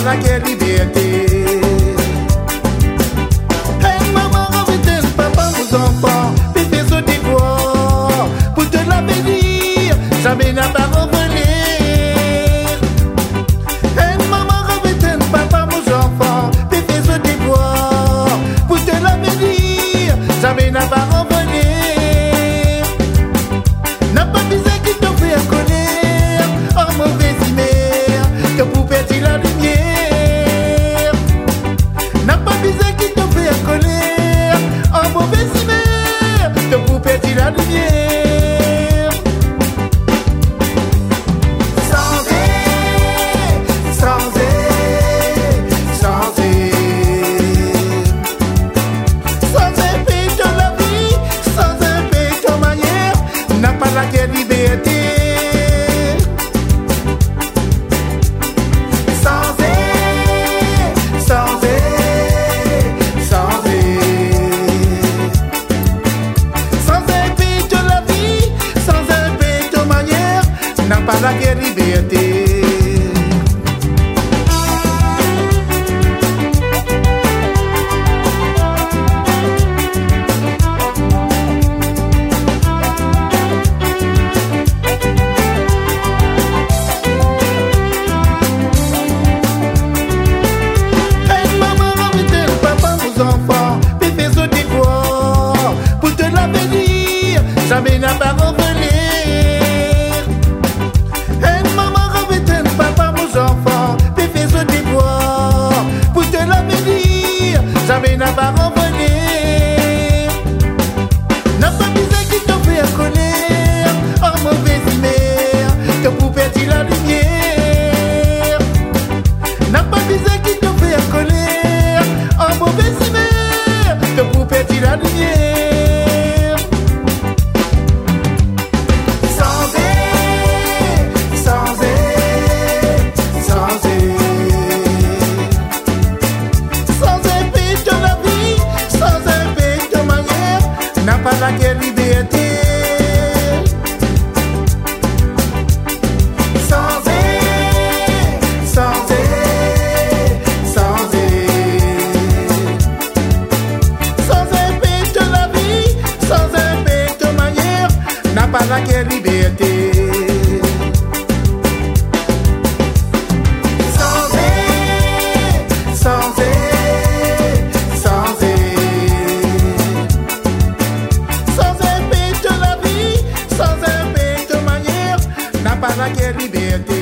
pas la guerre liberté. Hey maman, revenez, papa, vos enfants, bébés au devoir, pour te l'avenir, jamais n'a pas revenir. Hey maman, revenez, papa, vos enfants, bébés au devoir, pour te l'avenir, jamais n'a pas revenir. N'a pas besoin qui te fait connaître, en mauvaise mère, que pour perdre la lumière. N'a pas besoin qui te fait connaître, en mauvaise mère, que pour perdre la lumière. Sans aide, sans aide, sans aide. Sans épée de la vie, sans épée de manière, n'a pas la guerre liberté. Sans aide, sans aide, sans aide. Sans épée de la vie, sans épée de manière, n'a pas la guerre liberté. Hey maman, remettez papa, vos enfants, bébés au devoir, pour te l'avenir, jamais n'a pas revenir. Hey maman, remettez papa, vos enfants, bébés au devoir, pour te l'avenir, jamais n'a pas revenir. N'a pas besoin qui te fait connaître, en mauvaise mère, que pour perdre la lumière. N'a pas besoin qui te fait connaître, en mauvaise mère, que pour perdre la lumière. Sans aide, sans aide, sans aide. Sans épée de la vie, sans épée de manière, n'a pas la guerre liberté. Sans aide, sans aide, sans aide. Sans épée de la vie, sans épée de manière, n'a pas la guerre liberté. Sans aide, sans aide, sans aide. Sans épée de la vie, sans épée de manière, n'a pas la guerre liberté.